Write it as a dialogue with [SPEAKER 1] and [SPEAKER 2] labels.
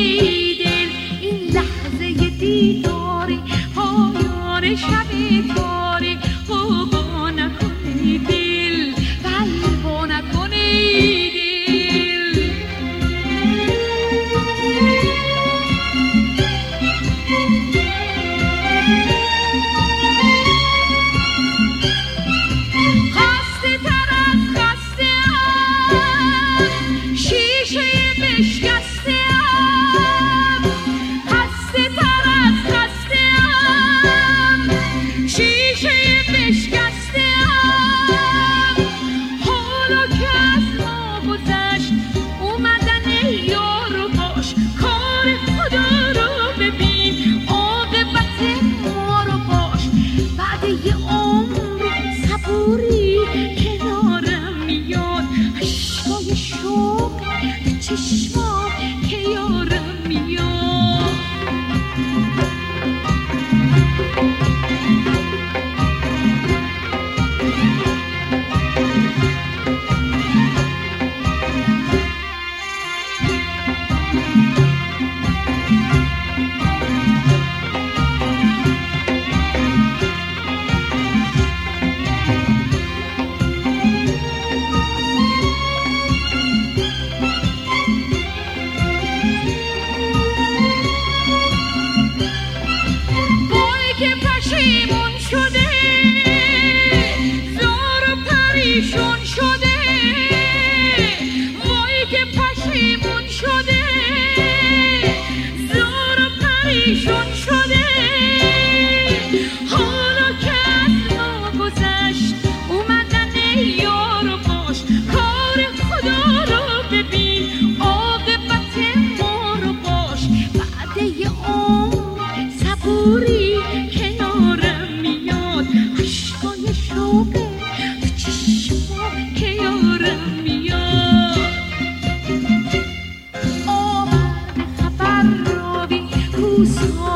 [SPEAKER 1] دل این لحظه دیداری پایان شب تاری با نکنی دل با نکنی دل خسته تر از خسته ام شیشه بشکسته ام خسته تر از خسته ام شیشه بشکسته ام حالا که از ما گذشت اومدن یار و باش کار خدا رو ببین عاقبت ما رو باش بعد یه عمر صبوری کنارم میاد عشقای شوق چشمام که یارم میاد وای که پشیمون شده زار و پریشون شده وای که پشیمون شده زار و پریشون شده حالا که از ما گذشت اومدن یار و باش کار خدا رو ببین عاقبت ما رو باش بعد یه عمر صبوری کنارم میاد عشقای شوقه تو چشمام که یارم میاد آورد خبر راوی روزها